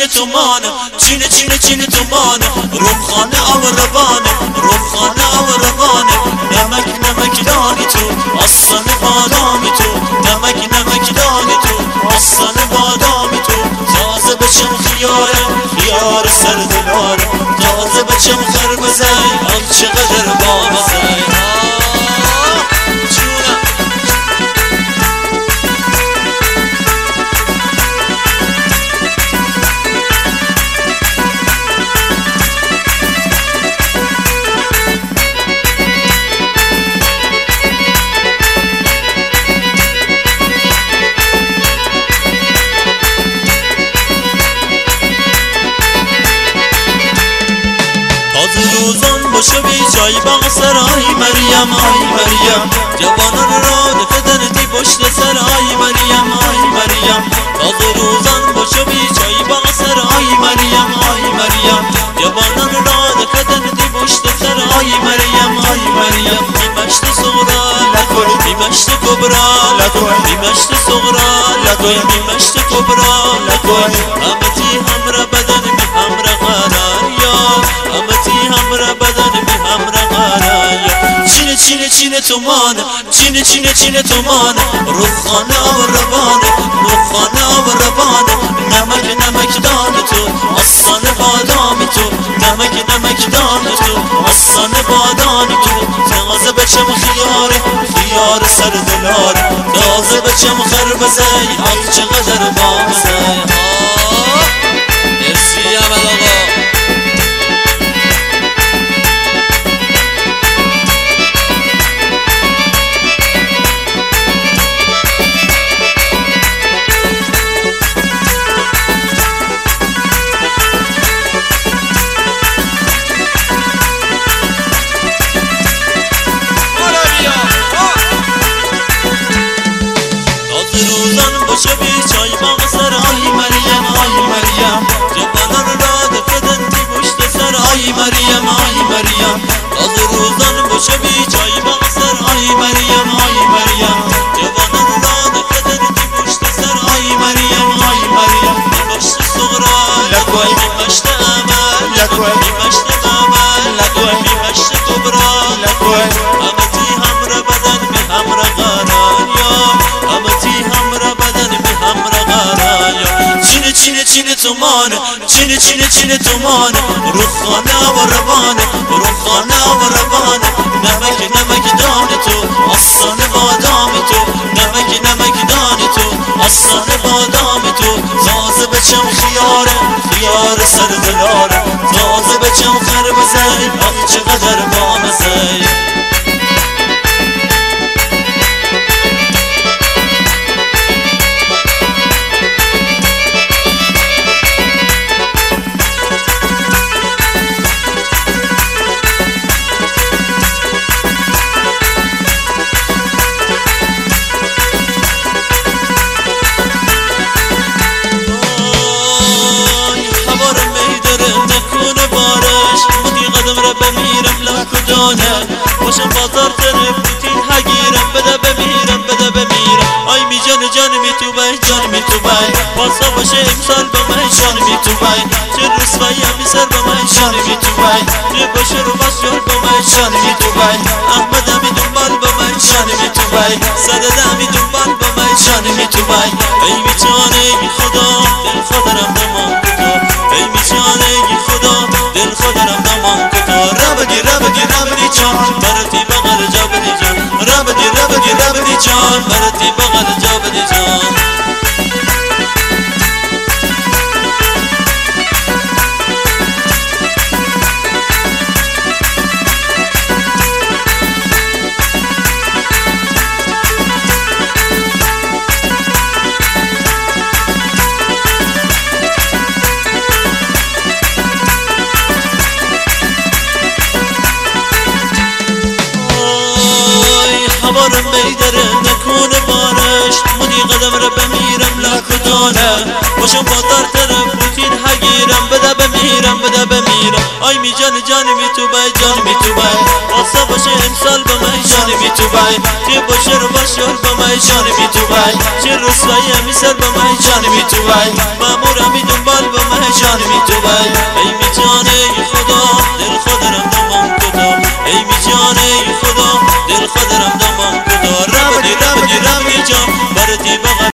تومانه چینه تومانه رخانه آب روانه رخانه آب روانه نمک دانی تو آسان بادامی تو نمک دانی تو آسان بادامی تو تازه بچم خیار سردلاره تازه بچم خربزه آن چقدر بامزه روزان باشه بی جای باغ سرای مریم آی مریم جوانان را دفتن تی پشت سر آی مریم آی مریم تازه روزان باشه بی جای باغ سرای مریم آی مریم جوانان را دفتن تی پشت سر آی مریم آی مریم بیمشت صغرا لکن بیمشت کبرا لکن بیمشت صغرا لکن بیمشت کبرا لکن همتی همرا بدن می همرا قرار یا همتی همرا بدن می همرا قرار چینه تومانه چینه تومانه رخانه آب روانه رخانه آب روانه نمک دانه تو آسان بادامی تو نمک دانه تو آسان بادامی تو تازه بچم خیار سردلاره تازه بچم خربزه آخ چقدر بامزه مرسی احمد آقا باشه بی چای باغ سر آی مریم آی مریم جوانان را دفتن تی پشت سر آی مریم آی مریم تازه روزان باشه بی چای باغ سر آی مریم آی مریم جوانان را دفتن تی پشت سر آی مریم آی مریم بیمشت صغرا لکن بیمشت عمل لکن بیمشت عمل لکن بیمشت کبرا لکن همتی همرا بدن می همرا قرار یا همتی همرا بدن می همرا قرار یا چینه تومانه چینه تومانه رخانه و روانه رخانه و روانه نمک دانه تو آسان بادامی تو نمک دانه تو آسان بادامی تو تازه بچم خیار سردلاره تازه بچم خربزه آخ چقدر بامزه باشم بازار طرف بوتین هگیرم بده بمیرم آی می جان می تو بای پاسا باشه امسال با من جان می تو بای چه رسوایی همی سر با من جان می تو بای چه باشه رو باز جان با من جان می تو بای احمد همی دنبال با من جان می تو بای صدد همی دنبال با من جان می تو بای ای می جانه ای خدا دل خودرم نمان کتا ای می جانه ای خدا دل خودرم نمان کتا ربدی جان برتی بغل جا بدی جان ربدی جان برتی بغل جا بدی جان هوارم میدره نکنه بارش مدی قدم را بمیرم لکدانه باشم بازار طرف بوتین هگیرم بده بمیرم آی می جان می تو بای آسا باشه امسال با من جان می تو بای چه باشه رو باشه با من جان می تو بای چه رسوایی همی سر با من جان می تو بای مامور همی دنبال با من جان تو بی ای می جانه خدا دل خودم دامم کتا ای می جانه خدا دل خودم دامم کتا رب دی جان برتی بغل